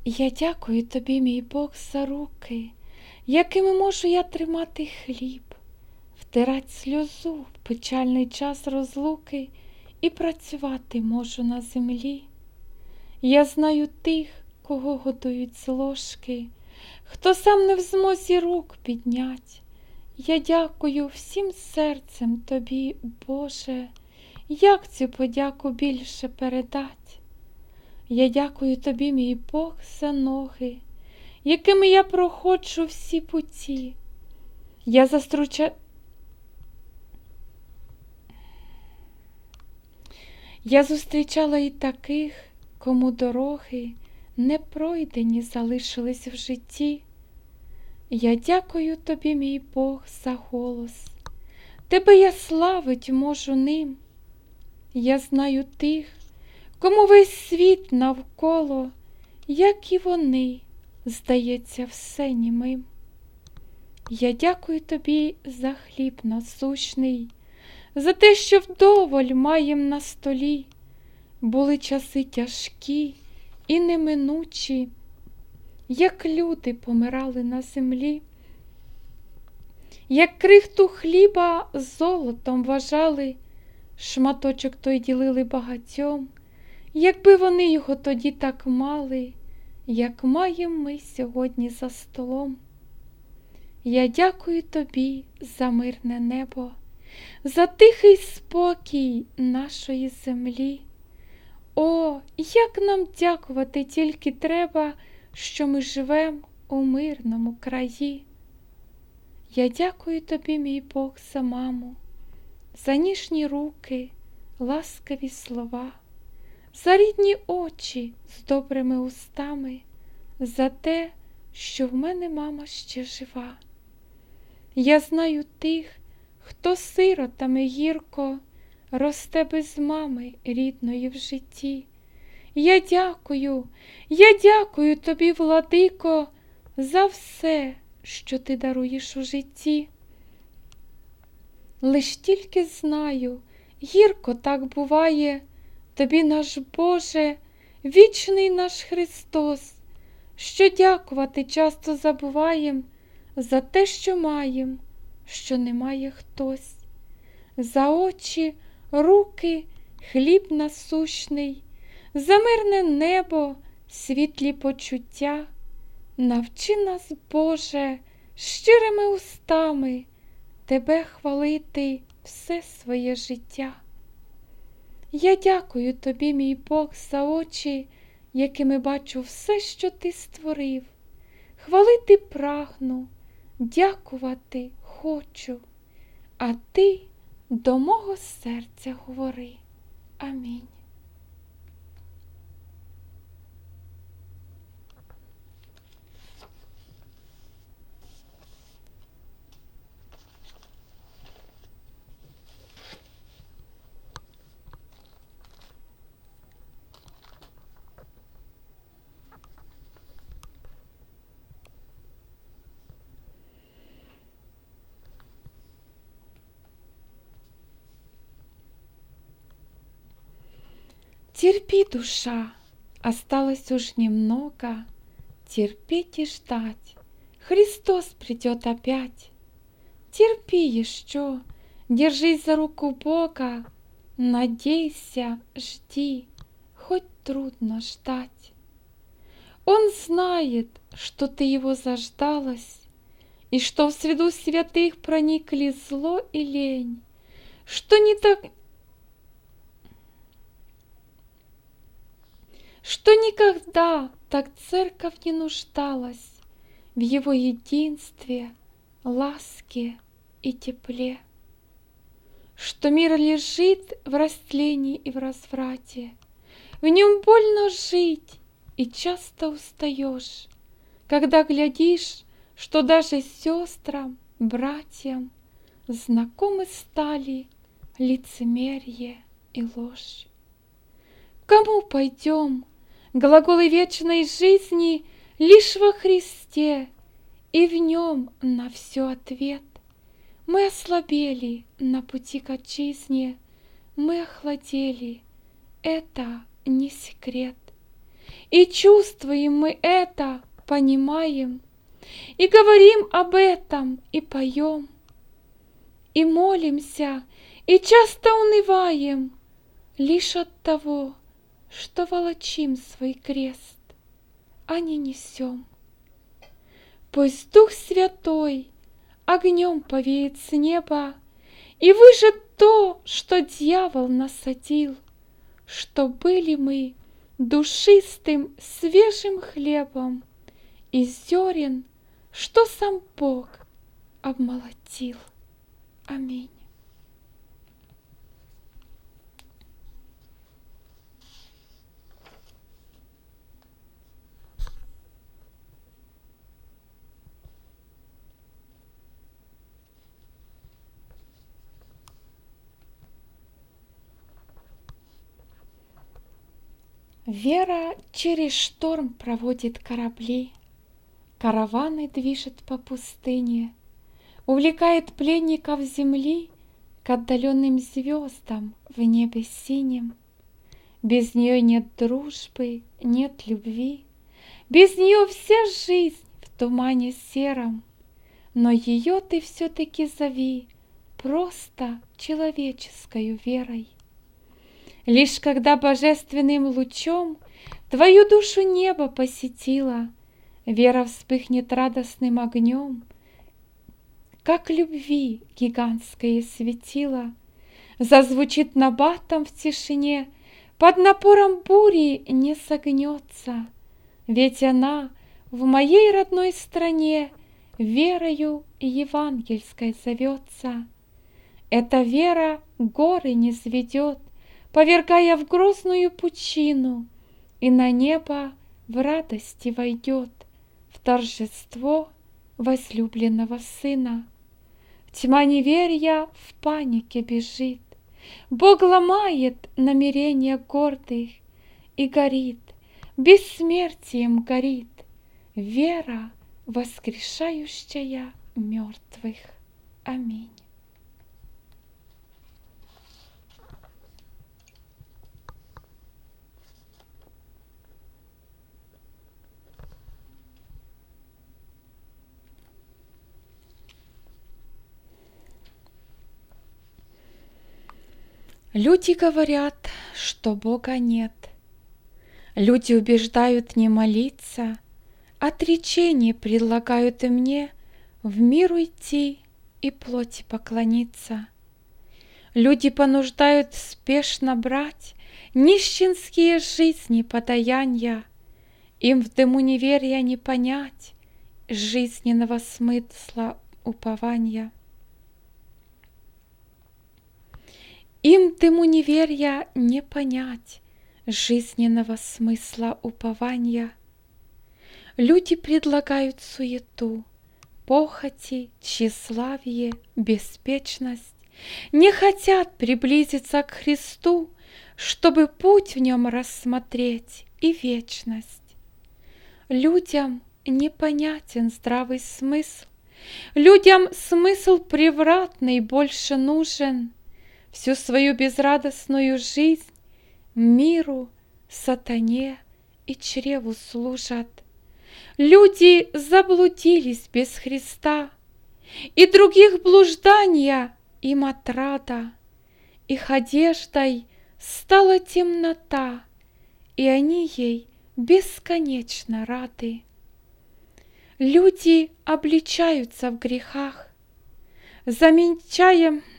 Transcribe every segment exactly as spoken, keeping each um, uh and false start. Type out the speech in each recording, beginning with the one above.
Я дякую тобі, мій Бог, за руки, якими можу я тримати хліб, втирать сльозу в печальний час розлуки і працювати можу на землі. Я знаю тих, кого годують з ложки, хто сам не в змозі рук піднять. Я дякую всім серцем тобі, Боже, як цю подяку більше передать? Я дякую тобі, мій Бог, за ноги, якими я проходжу всі путі. Я заструча... Я зустрічала і таких, кому дороги не пройдені залишились в житті. Я дякую тобі, мій Бог, за голос. Тебе я славить можу ним. Я знаю тих, кому весь світ навколо, як і вони, здається, все німим. Я дякую тобі за хліб насущний, за те, що вдоволь маєм на столі. Були часи тяжкі і неминучі, як люди помирали на землі. Як крихту хліба золотом вважали, шматочок той ділили багатьом, якби вони його тоді так мали, як маєм ми сьогодні за столом. Я дякую тобі за мирне небо, за тихий спокій нашої землі. О, як нам дякувати тільки треба, що ми живем у мирному краї. Я дякую тобі, мій Бог, за маму, за ніжні руки, ласкаві слова, за рідні очі з добрими устами, за те, що в мене мама ще жива. Я знаю тих, хто сиротами гірко росте без мами рідної в житті. Я дякую, я дякую тобі, владико, за все, що ти даруєш у житті. Лиш тільки знаю, гірко так буває, тобі, наш Боже, вічний наш Христос, що дякувати часто забуваєм за те, що маєм, що немає хтось. За очі, руки, хліб насущний, за мирне небо, світлі почуття. Навчи нас, Боже, щирими устами Тебе хвалити все своє життя. Я дякую тобі, мій Бог, за очі, якими бачу все, що ти створив. Хвалити прагну, дякувати хочу, а ти до мого серця говори. Амінь. Терпи, душа, осталось уж немного, терпеть и ждать, Христос придет опять. Терпи еще, держись за руку Бога, надейся, жди, хоть трудно ждать. Он знает, что ты его заждалась, и что в среду святых проникли зло и лень, что не так... что никогда так церковь не нуждалась в его единстве, ласке и тепле, что мир лежит в растлении и в разврате, в нем больно жить и часто устаешь, когда глядишь, что даже сестрам, братьям знакомы стали лицемерие и ложь. Кому пойдем? Глаголы вечной жизни лишь во Христе, и в Нем на все ответ. Мы ослабели на пути к отчизне, мы охладели, это не секрет. и чувствуем мы это, понимаем, и говорим об этом, и поем, и молимся, и часто унываем лишь от того, что волочим свой крест, а не несем. Пусть Дух Святой огнем повеет с неба и выжжет то, что дьявол насадил, что были мы душистым свежим хлебом из зерен, что сам Бог обмолотил. Аминь. Вера через шторм проводит корабли, караваны движет по пустыне, увлекает пленников земли к отдаленным звездам в небе синем. Без нее нет дружбы, нет любви, без нее вся жизнь в тумане сером. Но ее ты все-таки зови просто человеческою верой. Лишь когда божественным лучом твою душу небо посетило, вера вспыхнет радостным огнем, как любви гигантское светило, зазвучит набатом в тишине, под напором бури не согнется, ведь она в моей родной стране верою евангельской зовется. Эта вера горы низведет, повергая в грозную пучину, и на небо в радости войдет, в торжество возлюбленного сына. Тьма неверия в панике бежит, Бог ломает намерения гордых, и горит, бессмертием горит вера, воскрешающая мертвых. Аминь. Люди говорят, что Бога нет. Люди убеждают не молиться, отречение предлагают и мне в мир уйти и плоти поклониться. Люди понуждают спешно брать нищенские жизни подаяния, им в дыму неверия не понять жизненного смысла упования. Им дыму неверия не понять жизненного смысла упования. Люди предлагают суету, похоти, тщеславие, беспечность, не хотят приблизиться к Христу, чтобы путь в нем рассмотреть и вечность. Людям непонятен здравый смысл, людям смысл превратный больше нужен. Всю свою безрадостную жизнь миру, сатане и чреву служат. Люди заблудились без Христа, и других блуждания им отрада. Их одеждой стала темнота, и они ей бесконечно рады. Люди обличаются в грехах, замечая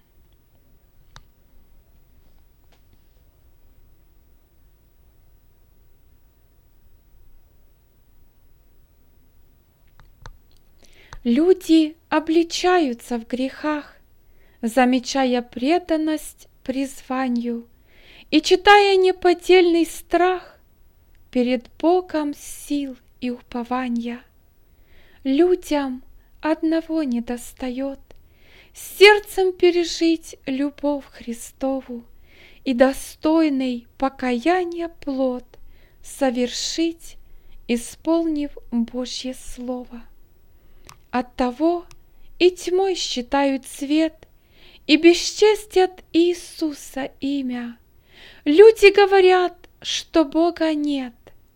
Люди обличаются в грехах, замечая преданность призванию и читая неподдельный страх перед Богом сил и упования. Людям одного недостает — сердцем пережить любовь Христову и достойный покаяния плод совершить, исполнив Божье Слово. Оттого и тьмой считают свет, и бесчестят Иисуса имя. Люди говорят, что Бога нет,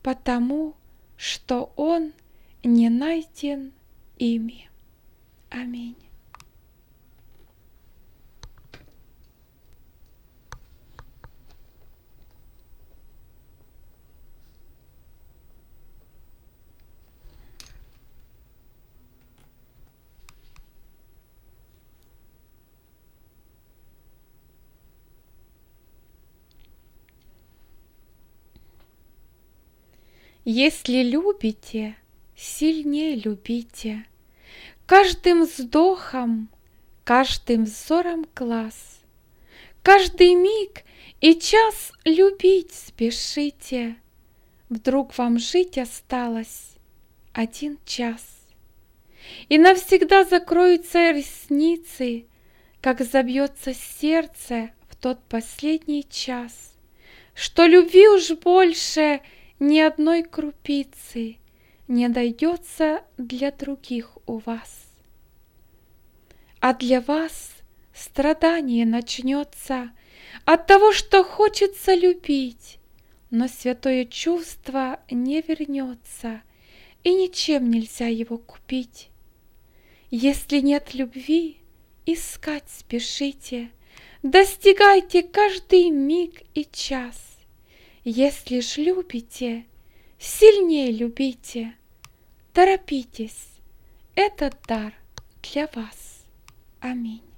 потому что он не найден ими. Аминь. Если любите, сильнее любите, каждым вздохом, каждым взором глаз, каждый миг и час любить спешите, вдруг вам жить осталось один час. И навсегда закроются ресницы, как забьется сердце в тот последний час, что любви уж больше ни одной крупицы не дойдется для других у вас. А для вас страдание начнется от того, что хочется любить, но святое чувство не вернется, и ничем нельзя его купить. Если нет любви, искать спешите, достигайте каждый миг и час. Если ж любите, сильнее любите, торопитесь, этот дар для вас. Аминь.